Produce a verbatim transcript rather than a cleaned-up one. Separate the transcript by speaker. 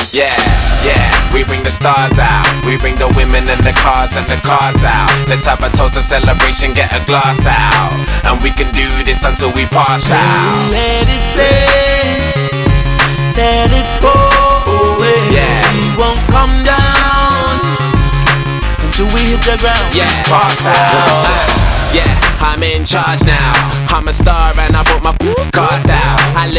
Speaker 1: Yeah, yeah, we bring the stars out. We bring the women and the cars and the cards out. Let's have a toast, a celebration, get a glass out. And we can do this until we pass out.
Speaker 2: Let it play, let it go away.
Speaker 1: Yeah,
Speaker 2: we won't come down until we hit the ground.
Speaker 1: yeah, pass out. Uh, yeah, I'm in charge now. I'm a star and I put my cards down. I live